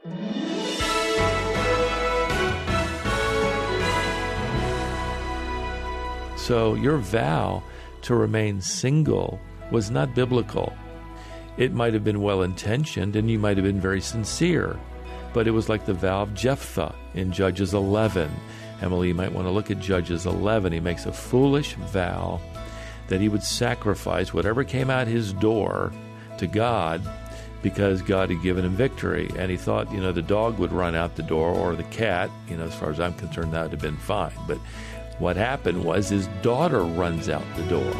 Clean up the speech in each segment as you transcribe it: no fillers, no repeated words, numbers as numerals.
So your vow to remain single was not biblical. It might have been well-intentioned, and you might have been very sincere, but it was like the vow of Jephthah in Judges 11. Emily, you might want to look at Judges 11. He makes a foolish vow that he would sacrifice whatever came out his door to God because God had given him victory. And he thought, the dog would run out the door, or the cat. As far as I'm concerned, that would have been fine. But what happened was his daughter runs out the door.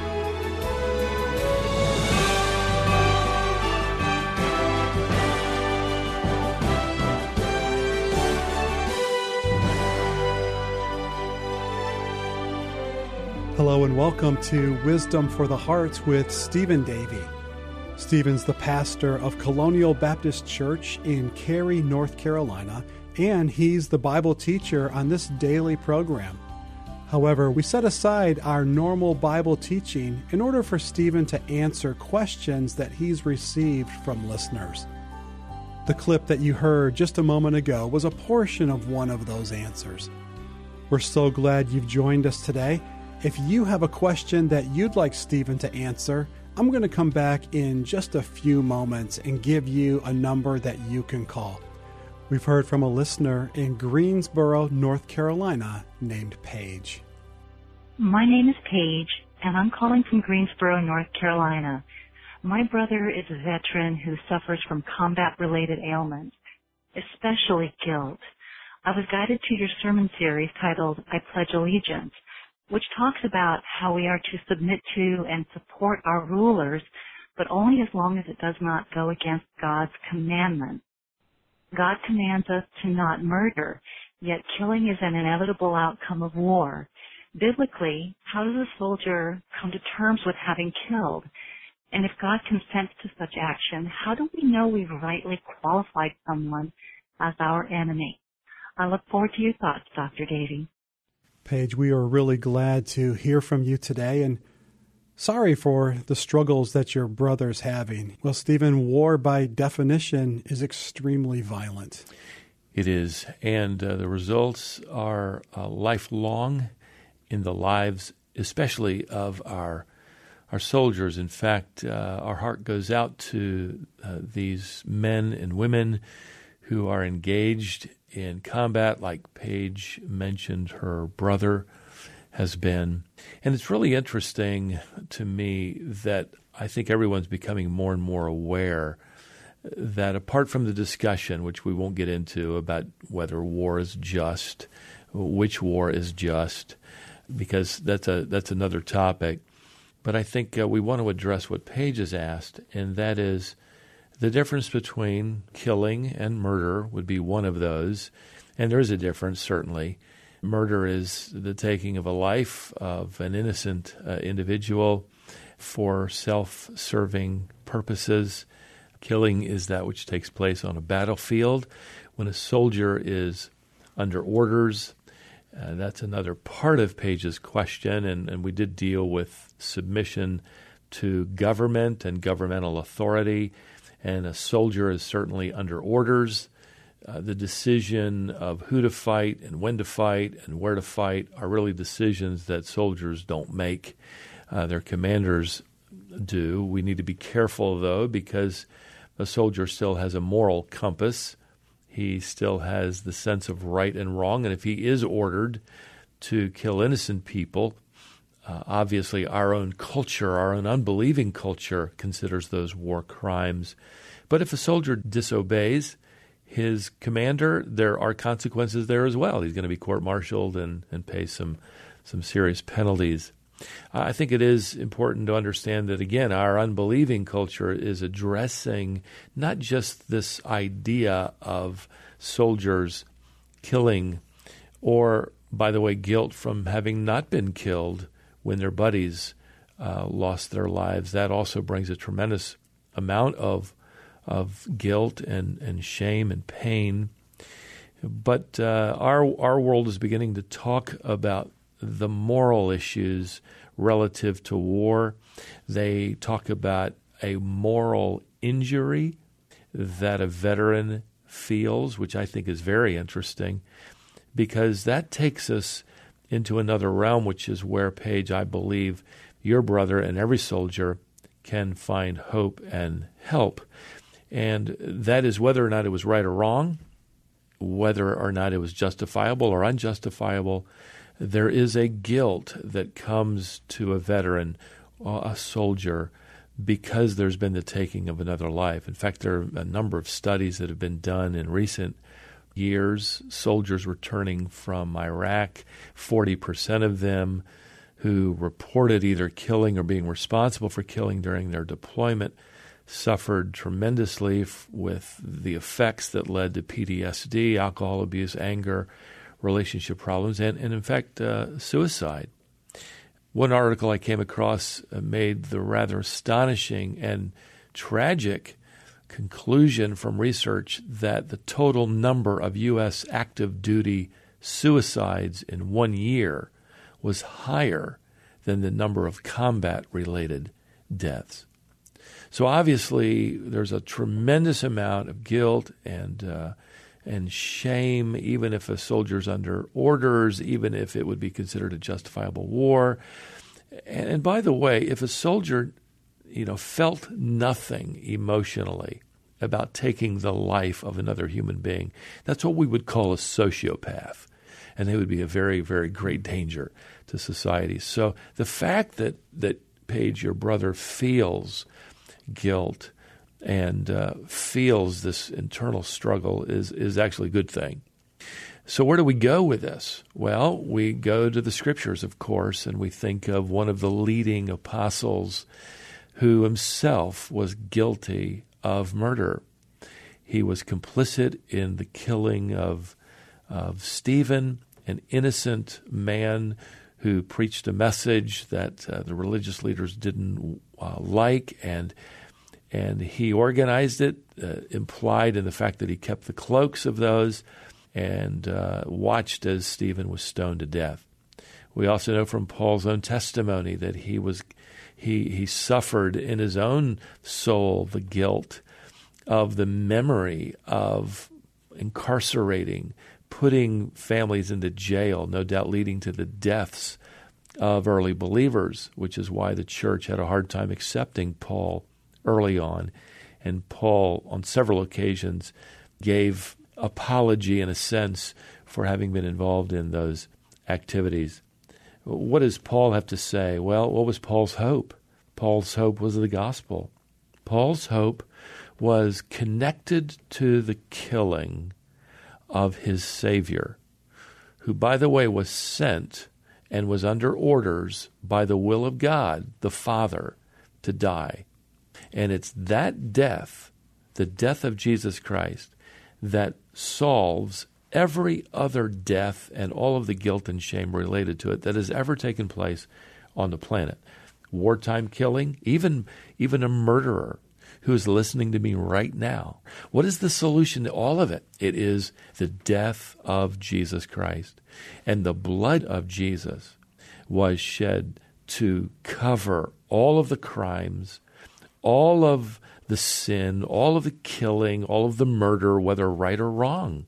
Hello and welcome to Wisdom for the Heart with Stephen Davey. Stephen's the pastor of Colonial Baptist Church in Cary, North Carolina, and he's the Bible teacher on this daily program. However, we set aside our normal Bible teaching in order for Stephen to answer questions that he's received from listeners. The clip that you heard just a moment ago was a portion of one of those answers. We're so glad you've joined us today. If you have a question that you'd like Stephen to answer, I'm going to come back in just a few moments and give you a number that you can call. We've heard from a listener in Greensboro, North Carolina, named Paige. My name is Paige, and I'm calling from Greensboro, North Carolina. My brother is a veteran who suffers from combat-related ailments, especially guilt. I was guided to your sermon series titled I Pledge Allegiance, which talks about how we are to submit to and support our rulers, but only as long as it does not go against God's commandments. God commands us to not murder, yet killing is an inevitable outcome of war. Biblically, how does a soldier come to terms with having killed? And if God consents to such action, how do we know we've rightly qualified someone as our enemy? I look forward to your thoughts, Dr. Davey. Paige, we are really glad to hear from you today, and sorry for the struggles that your brother's having. Well, Stephen, war by definition is extremely violent. It is, and the results are lifelong in the lives, especially of our soldiers. In fact, our heart goes out to these men and women who are engaged in combat, like Paige mentioned her brother has been. And it's really interesting to me that I think everyone's becoming more and more aware that apart from the discussion, which we won't get into, about whether war is just, which war is just, because that's another topic. But I think we want to address what Paige has asked, and that is the difference between killing and murder would be one of those. And there is a difference, certainly. Murder is the taking of a life of an innocent individual for self-serving purposes. Killing is that which takes place on a battlefield. When a soldier is under orders, that's another part of Paige's question, and we did deal with submission to government and governmental authority, and a soldier is certainly under orders. The decision of who to fight and when to fight and where to fight are really decisions that soldiers don't make. Their commanders do. We need to be careful, though, because a soldier still has a moral compass. He still has the sense of right and wrong, and if he is ordered to kill innocent people, obviously our own culture, our own unbelieving culture, considers those war crimes. But if a soldier disobeys his commander, there are consequences there as well. He's going to be court-martialed and pay some serious penalties. I think it is important to understand that, again, our unbelieving culture is addressing not just this idea of soldiers killing or, by the way, guilt from having not been killed when their buddies lost their lives. That also brings a tremendous amount of guilt and shame and pain. But our world is beginning to talk about the moral issues relative to war. They talk about a moral injury that a veteran feels, which I think is very interesting, because that takes us into another realm, which is where, Paige, I believe your brother and every soldier can find hope and help. And that is whether or not it was right or wrong, whether or not it was justifiable or unjustifiable, there is a guilt that comes to a veteran, a soldier, because there's been the taking of another life. In fact, there are a number of studies that have been done in recent years, soldiers returning from Iraq, 40% of them who reported either killing or being responsible for killing during their deployment suffered tremendously with the effects that led to PTSD, alcohol abuse, anger, relationship problems, and in fact, suicide. One article I came across made the rather astonishing and tragic conclusion from research that the total number of U.S. active duty suicides in 1 year was higher than the number of combat-related deaths. So obviously, there's a tremendous amount of guilt and shame, even if a soldier's under orders, even if it would be considered a justifiable war. And by the way, if a soldier, felt nothing emotionally about taking the life of another human being, that's what we would call a sociopath. And they would be a very, very great danger to society. So the fact that Paige, your brother, feels guilt and feels this internal struggle is actually a good thing. So where do we go with this? Well, we go to the Scriptures, of course, and we think of one of the leading apostles who himself was guilty of murder. He was complicit in the killing of Stephen, an innocent man who preached a message that the religious leaders didn't like, and he organized it, implied in the fact that he kept the cloaks of those and watched as Stephen was stoned to death. We also know from Paul's own testimony that he suffered in his own soul the guilt of the memory of incarcerating, putting families into jail, no doubt leading to the deaths of early believers, which is why the church had a hard time accepting Paul early on. And Paul, on several occasions, gave apology in a sense for having been involved in those activities. What does Paul have to say? Well, what was Paul's hope? Paul's hope was the gospel. Paul's hope was connected to the killing of his Savior, who, by the way, was sent and was under orders by the will of God, the Father, to die. And it's that death, the death of Jesus Christ, that solves every other death and all of the guilt and shame related to it that has ever taken place on the planet. Wartime killing, even a murderer who is listening to me right now. What is the solution to all of it? It is the death of Jesus Christ. And the blood of Jesus was shed to cover all of the crimes, all of the sin, all of the killing, all of the murder, whether right or wrong.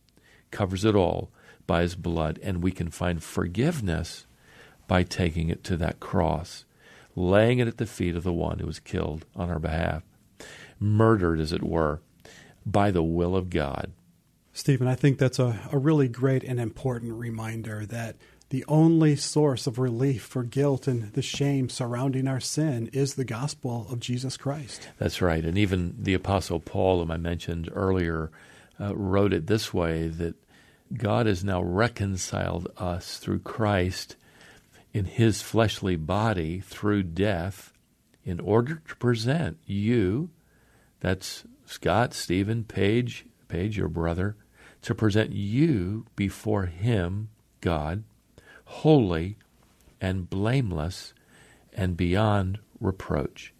Covers it all by his blood. And we can find forgiveness by taking it to that cross, laying it at the feet of the one who was killed on our behalf, murdered, as it were, by the will of God. Stephen, I think that's a really great and important reminder that the only source of relief for guilt and the shame surrounding our sin is the gospel of Jesus Christ. That's right. And even the Apostle Paul, whom I mentioned earlier, wrote it this way, that God has now reconciled us through Christ in his fleshly body through death in order to present you, that's Scott, Stephen, Paige, your brother, to present you before him, God, holy and blameless and beyond reproach.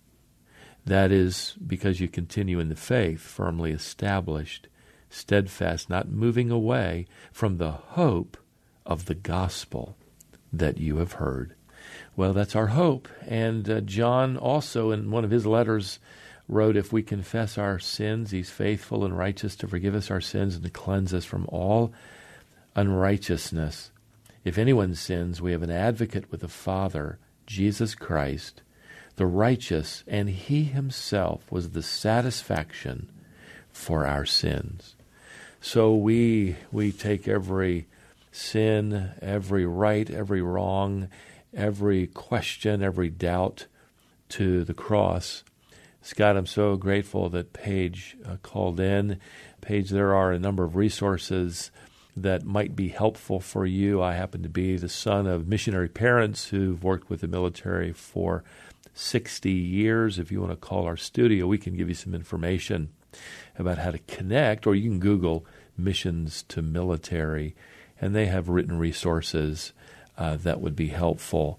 That is because you continue in the faith, firmly established, steadfast, not moving away from the hope of the gospel that you have heard. Well, that's our hope. And John also, in one of his letters, wrote, if we confess our sins, he's faithful and righteous to forgive us our sins and to cleanse us from all unrighteousness. If anyone sins, we have an advocate with the Father, Jesus Christ, the righteous, and he himself was the satisfaction for our sins. So we take every sin, every right, every wrong, every question, every doubt to the cross. Scott, I'm so grateful that Paige called in. Paige, there are a number of resources that might be helpful for you. I happen to be the son of missionary parents who've worked with the military for 60 years. If you want to call our studio, we can give you some information about how to connect, or you can Google Missions to Military, and they have written resources that would be helpful.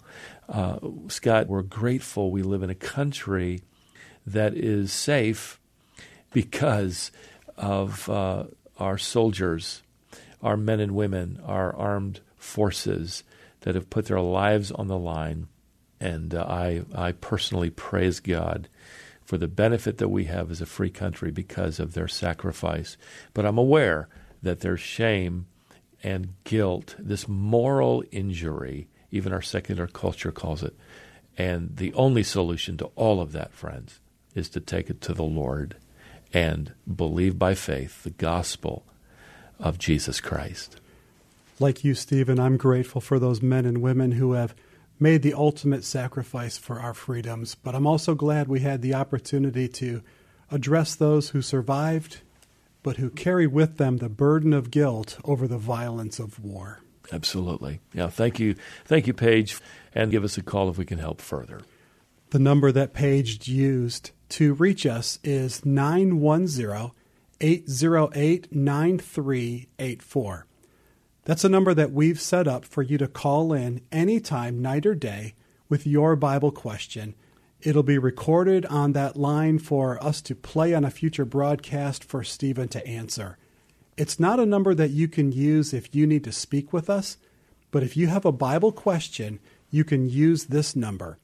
Scott, we're grateful we live in a country that is safe because of our soldiers, our men and women, our armed forces that have put their lives on the line. And I personally praise God for the benefit that we have as a free country because of their sacrifice. But I'm aware that there's shame and guilt, this moral injury, even our secular culture calls it. And the only solution to all of that, friends, is to take it to the Lord and believe by faith the gospel of Jesus Christ. Like you, Stephen, I'm grateful for those men and women who have made the ultimate sacrifice for our freedoms, but I'm also glad we had the opportunity to address those who survived, but who carry with them the burden of guilt over the violence of war. Absolutely. Yeah, thank you. Thank you, Paige, and give us a call if we can help further. The number that Paige used to reach us is 910-808-9384. That's a number that we've set up for you to call in anytime, night or day, with your Bible question. It'll be recorded on that line for us to play on a future broadcast for Stephen to answer. It's not a number that you can use if you need to speak with us, but if you have a Bible question, you can use this number,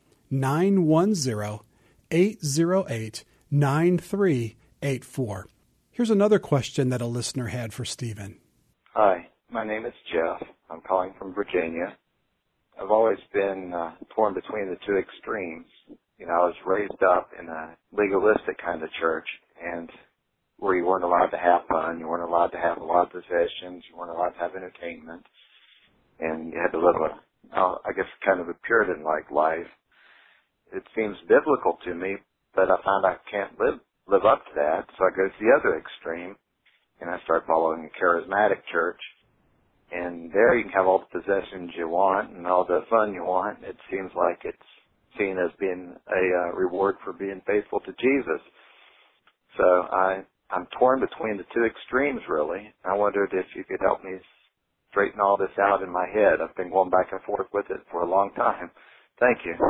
910-808-9384. Here's another question that a listener had for Stephen. Hi, my name is Jeff. I'm calling from Virginia. I've always been torn between the two extremes. You know, I was raised up in a legalistic kind of church, and where you weren't allowed to have fun, you weren't allowed to have a lot of possessions, you weren't allowed to have entertainment, and you had to live kind of a Puritan-like life. It seems biblical to me, but I found I can't live up to that, so I go to the other extreme, and I start following a charismatic church. And there you can have all the possessions you want and all the fun you want. It seems like it's seen as being a reward for being faithful to Jesus. So I'm torn between the two extremes, really. I wondered if you could help me straighten all this out in my head. I've been going back and forth with it for a long time. Thank you.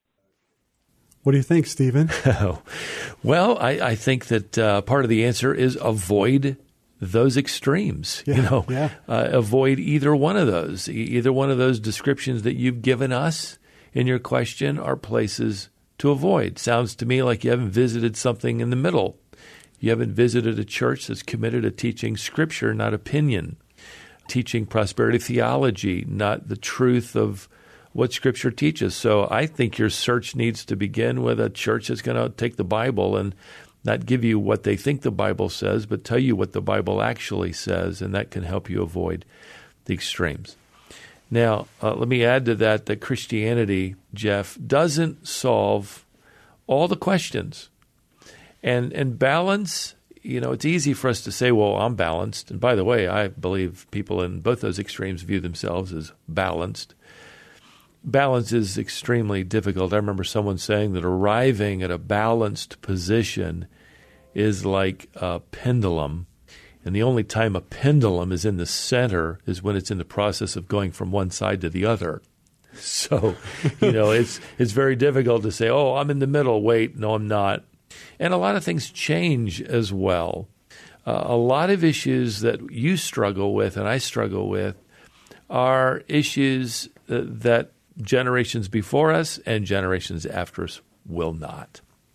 What do you think, Stephen? Well, I think that part of the answer is avoid those extremes. Avoid either one of those. Either one of those descriptions that you've given us in your question are places to avoid. Sounds to me like you haven't visited something in the middle. You haven't visited a church that's committed to teaching Scripture, not opinion. Teaching prosperity theology, not the truth of what Scripture teaches. So I think your search needs to begin with a church that's going to take the Bible and not give you what they think the Bible says, but tell you what the Bible actually says, and that can help you avoid the extremes. Now, let me add to that Christianity, Jeff, doesn't solve all the questions. And balance, it's easy for us to say, well, I'm balanced. And by the way, I believe people in both those extremes view themselves as balanced. Balance is extremely difficult. I remember someone saying that arriving at a balanced position is like a pendulum. And the only time a pendulum is in the center is when it's in the process of going from one side to the other. So, it's very difficult to say, oh, I'm in the middle. Wait, no, I'm not. And a lot of things change as well. A lot of issues that you struggle with and I struggle with are issues that generations before us and generations after us will not.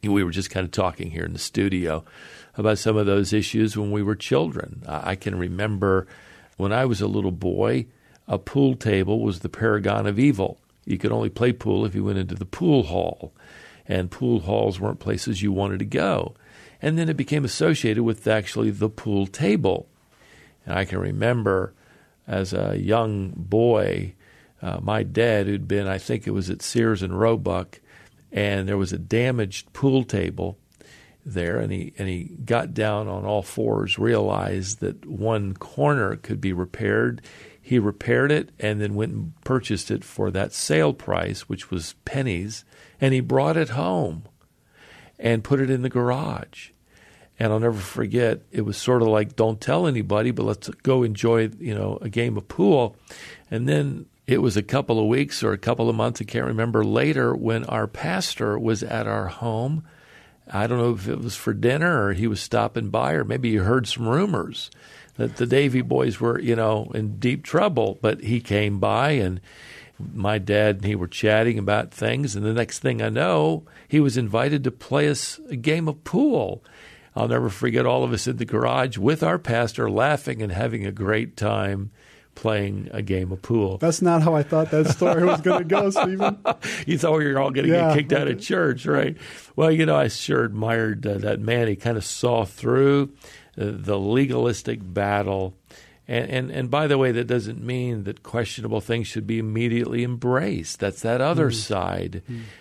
We were just kind of talking here in the studio about some of those issues when we were children. I can remember when I was a little boy, a pool table was the paragon of evil. You could only play pool if you went into the pool hall, and pool halls weren't places you wanted to go. And then it became associated with actually the pool table. And I can remember as a young boy, my dad, who'd been, I think it was at Sears and Roebuck, and there was a damaged pool table there, and he got down on all fours, realized that one corner could be repaired. He repaired it and then went and purchased it for that sale price, which was pennies, and he brought it home and put it in the garage. And I'll never forget, it was sort of like, don't tell anybody, but let's go enjoy, a game of pool. And then it was a couple of weeks or a couple of months, I can't remember, later when our pastor was at our home. I don't know if it was for dinner or he was stopping by, or maybe he heard some rumors that the Davy boys were, in deep trouble. But he came by, and my dad and he were chatting about things. And the next thing I know, he was invited to play us a game of pool. I'll never forget all of us in the garage with our pastor laughing and having a great time playing a game of pool. That's not how I thought that story was going to go, Stephen. You thought we were all going to get kicked out of church, right? Well, I sure admired that man. He kind of saw through the legalistic battle. And by the way, that doesn't mean that questionable things should be immediately embraced. That's that other side,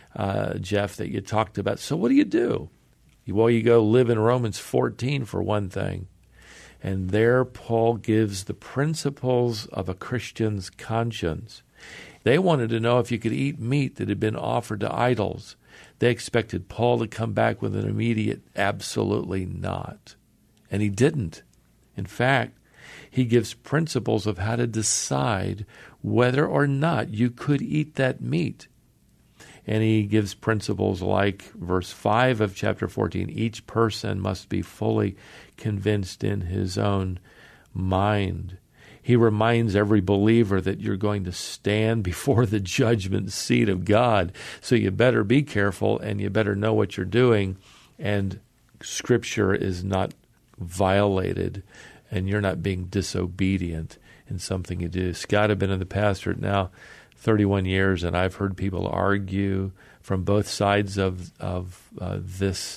Jeff, that you talked about. So what do you do? Well, you go live in Romans 14 for one thing. And there Paul gives the principles of a Christian's conscience. They wanted to know if you could eat meat that had been offered to idols. They expected Paul to come back with an immediate absolutely not. And he didn't. In fact, he gives principles of how to decide whether or not you could eat that meat. And he gives principles like verse 5 of chapter 14, each person must be fully convinced in his own mind. He reminds every believer that you're going to stand before the judgment seat of God. So you better be careful and you better know what you're doing. And Scripture is not violated and you're not being disobedient in something you do. Scott, I've been in the pastorate now 31 years, and I've heard people argue from both sides of this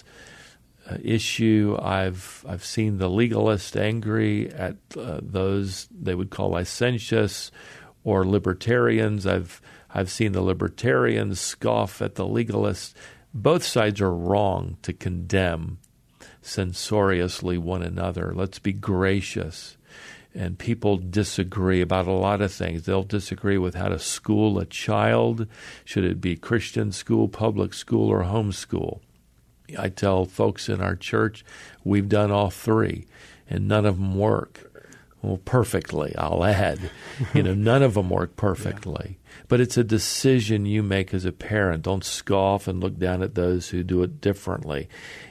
issue. I've seen the legalist angry at those they would call licentious or libertarians. I've seen the libertarians scoff at the legalists. Both sides are wrong to condemn censoriously one another. Let's be gracious. And people disagree about a lot of things. They'll disagree with how to school a child. Should it be Christian school, public school, or homeschool? I tell folks in our church, we've done all three, and none of them work. Well, perfectly, I'll add. None of them work perfectly. Yeah. But it's a decision you make as a parent. Don't scoff and look down at those who do it differently.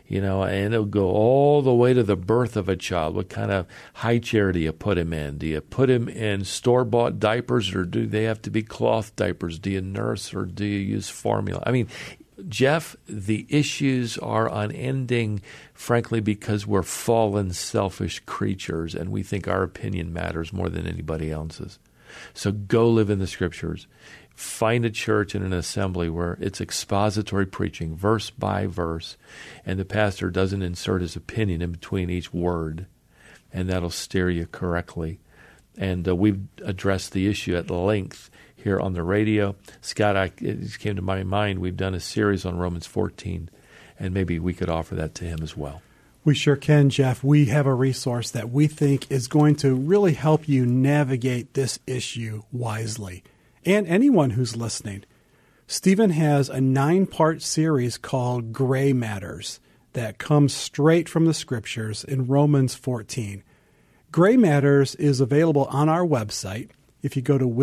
And it'll go all the way to the birth of a child. What kind of high chair do you put him in? Do you put him in store-bought diapers, or do they have to be cloth diapers? Do you nurse, or do you use formula? I mean, Jeff, the issues are unending, frankly, because we're fallen, selfish creatures, and we think our opinion matters more than anybody else's. So go live in the Scriptures. Find a church and an assembly where it's expository preaching, verse by verse, and the pastor doesn't insert his opinion in between each word, and that'll steer you correctly. And we've addressed the issue at length here on the radio. Scott, it just came to my mind, we've done a series on Romans 14, and maybe we could offer that to him as well. We sure can, Jeff. We have a resource that we think is going to really help you navigate this issue wisely. And anyone who's listening. Stephen has a 9-part series called Gray Matters that comes straight from the Scriptures in Romans 14. Gray Matters is available on our website. If you go to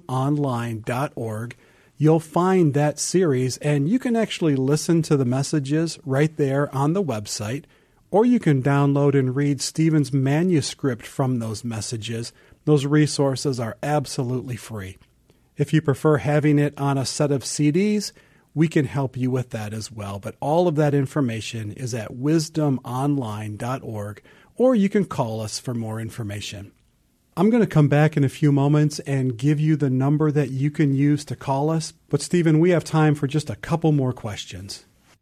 wisdomonline.org, you'll find that series, and you can actually listen to the messages right there on the website, or you can download and read Stephen's manuscript from those messages. Those resources are absolutely free. If you prefer having it on a set of CDs, we can help you with that as well. But all of that information is at wisdomonline.org, or you can call us for more information. I'm going to come back in a few moments and give you the number that you can use to call us. But Stephen, we have time for just a couple more questions.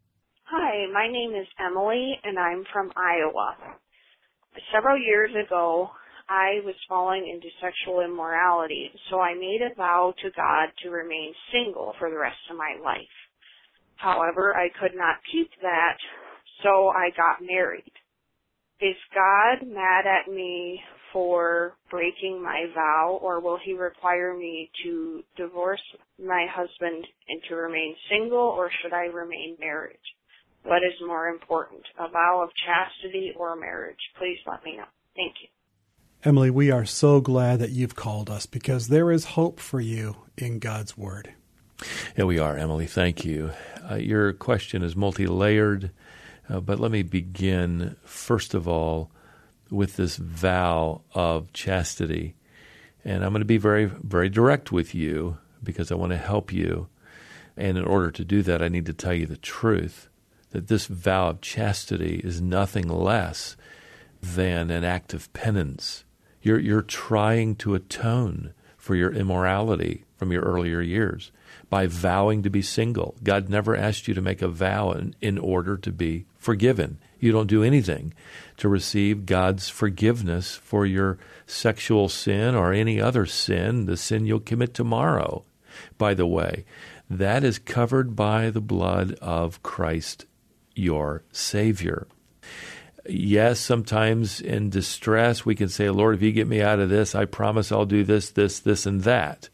Hi, my name is Emily, and I'm from Iowa. Several years ago, I was falling into sexual immorality, so I made a vow to God to remain single for the rest of my life. However, I could not keep that, so I got married. Is God mad at me for breaking my vow, or will he require me to divorce my husband and to remain single, or should I remain married? What is more important, a vow of chastity or marriage? Please let me know. Thank you. Emily, we are so glad that you've called us because there is hope for you in God's Word. Yeah, we are, Emily. Thank you. Your question is multi-layered, but let me begin, first of all, with this vow of chastity. And I'm going to be very, very direct with you because I want to help you. And in order to do that, I need to tell you the truth, that this vow of chastity is nothing less than an act of penance. You're trying to atone for your immorality from your earlier years by vowing to be single. God never asked you to make a vow in order to be forgiven. You don't do anything to receive God's forgiveness for your sexual sin or any other sin, the sin you'll commit tomorrow. By the way, that is covered by the blood of Christ, your Savior. Yes, sometimes in distress, we can say, Lord, if you get me out of this, I promise I'll do this, this, and that.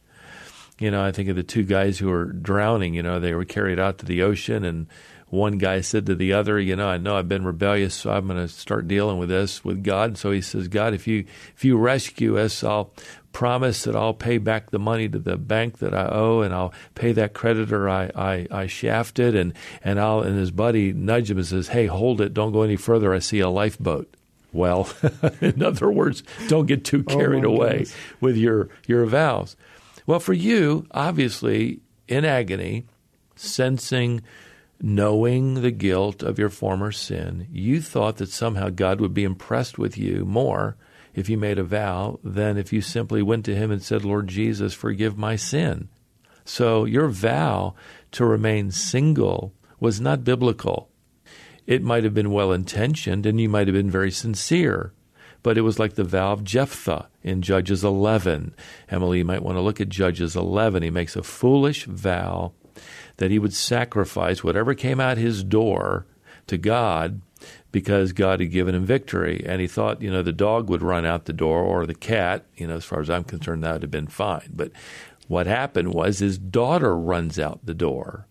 I think of the two guys who were drowning. They were carried out to the ocean, and one guy said to the other, I know I've been rebellious, so I'm going to start dealing with this with God. So he says, God, if you rescue us, I'll promise that I'll pay back the money to the bank that I owe, and I'll pay that creditor I shafted, and his buddy nudged him and says, hey, hold it, don't go any further, I see a lifeboat. Well, in other words, don't get too carried away with your vows. Well, for you, obviously, in agony, sensing, knowing the guilt of your former sin, you thought that somehow God would be impressed with you more if you made a vow than if you simply went to him and said, Lord Jesus, forgive my sin. So your vow to remain single was not biblical. It might have been well-intentioned and you might have been very sincere, but it was like the vow of Jephthah in Judges 11. Emily, you might want to look at Judges 11. He makes a foolish vow that he would sacrifice whatever came out his door to God because God had given him victory. And he thought, the dog would run out the door or the cat. As far as I'm concerned, that would have been fine. But what happened was his daughter runs out the door,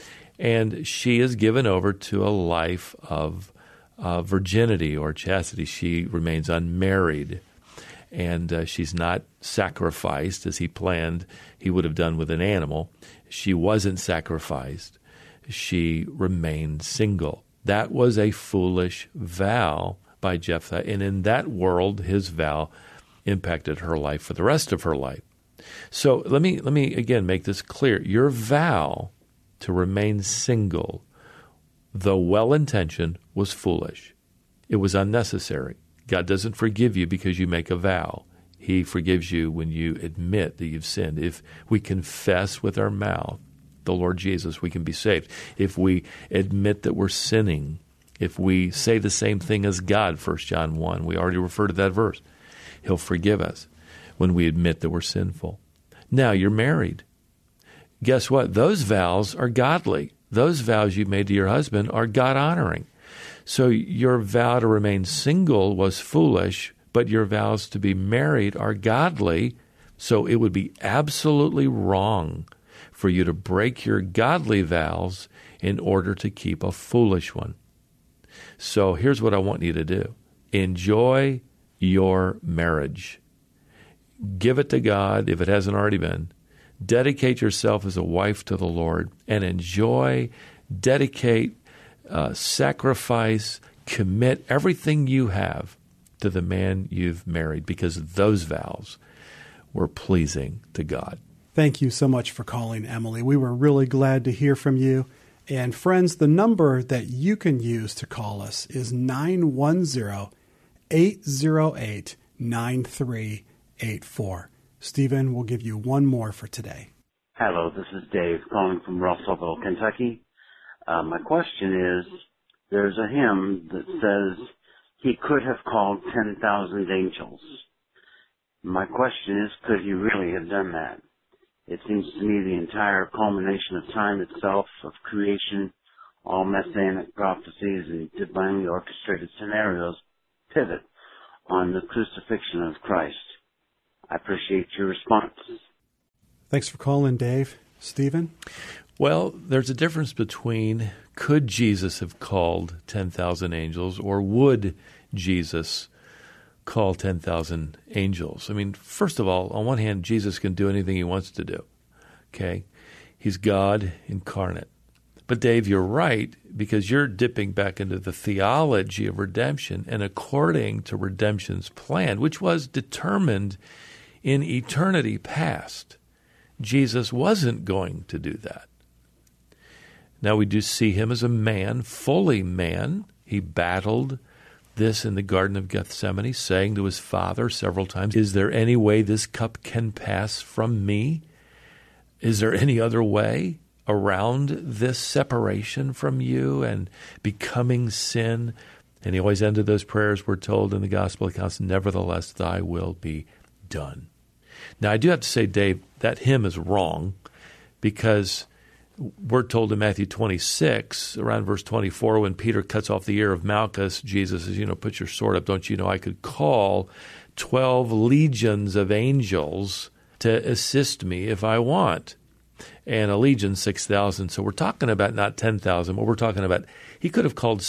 and she is given over to a life of virginity or chastity. She remains unmarried, and she's not sacrificed as he planned he would have done with an animal. She wasn't sacrificed. She remained single. That was a foolish vow by Jephthah, and in that world, his vow impacted her life for the rest of her life. So let me again make this clear. Your vow to remain single, though well-intentioned, was foolish. It was unnecessary. God doesn't forgive you because you make a vow. He forgives you when you admit that you've sinned. If we confess with our mouth the Lord Jesus, we can be saved. If we admit that we're sinning, if we say the same thing as God, 1 John 1, we already referred to that verse, he'll forgive us when we admit that we're sinful. Now, you're married. Guess what? Those vows are godly. Those vows you made to your husband are God-honoring. So your vow to remain single was foolish, but your vows to be married are godly, so it would be absolutely wrong for you to break your godly vows in order to keep a foolish one. So here's what I want you to do. Enjoy your marriage. Give it to God if it hasn't already been. Dedicate yourself as a wife to the Lord and enjoy, dedicate, sacrifice, commit everything you have to the man you've married because those vows were pleasing to God. Thank you so much for calling, Emily. We were really glad to hear from you. And friends, the number that you can use to call us is 910-808-9384. Stephen, we'll give you one more for today. Hello, this is Dave calling from Russellville, Kentucky. My question is, there's a hymn that says, he could have called 10,000 angels. My question is, could he really have done that? It seems to me the entire culmination of time itself, of creation, all messianic prophecies and divinely orchestrated scenarios pivot on the crucifixion of Christ. I appreciate your response. Thanks for calling, Dave. Stephen? Well, there's a difference between could Jesus have called 10,000 angels or would Jesus call 10,000 angels? I mean, first of all, on one hand, Jesus can do anything he wants to do. Okay? He's God incarnate. But Dave, you're right, because you're dipping back into the theology of redemption, and according to redemption's plan, which was determined in eternity past, Jesus wasn't going to do that. Now we do see him as a man, fully man. He battled this in the Garden of Gethsemane, saying to his Father several times, is there any way this cup can pass from me? Is there any other way around this separation from you and becoming sin? And he always ended those prayers, we're told in the gospel accounts, nevertheless, thy will be done. Now, I do have to say, Dave, that hymn is wrong, because we're told in Matthew 26, around verse 24, when Peter cuts off the ear of Malchus, Jesus says, put your sword up. Don't you know I could call 12 legions of angels to assist me if I want? And a legion, 6,000. So we're talking about not 10,000, but we're talking about he could have called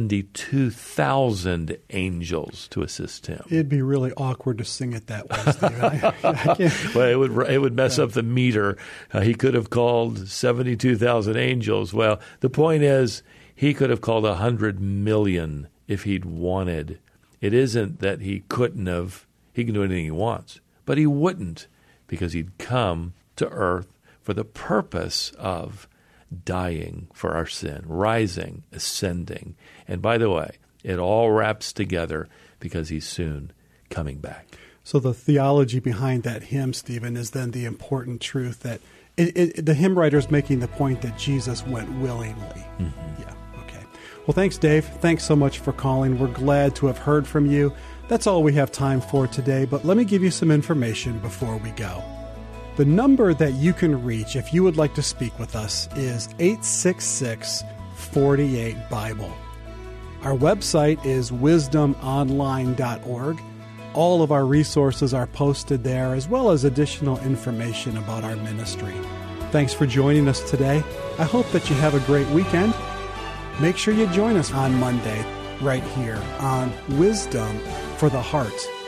72,000 angels to assist him. It'd be really awkward to sing it that way, Steve. I can't. Well, it would mess up the meter. He could have called 72,000 angels. Well, the point is, he could have called 100 million if he'd wanted. It isn't that he couldn't have. He can do anything he wants. But he wouldn't, because he'd come to earth for the purpose of dying for our sin, rising, ascending. And by the way, it all wraps together because he's soon coming back. So the theology behind that hymn, Stephen, is then the important truth that the hymn writer's making the point that Jesus went willingly. Mm-hmm. Yeah, okay. Well, thanks, Dave. Thanks so much for calling. We're glad to have heard from you. That's all we have time for today, but let me give you some information before we go. The number that you can reach if you would like to speak with us is 866-48-BIBLE. Our website is wisdomonline.org. All of our resources are posted there, as well as additional information about our ministry. Thanks for joining us today. I hope that you have a great weekend. Make sure you join us on Monday right here on Wisdom for the Heart.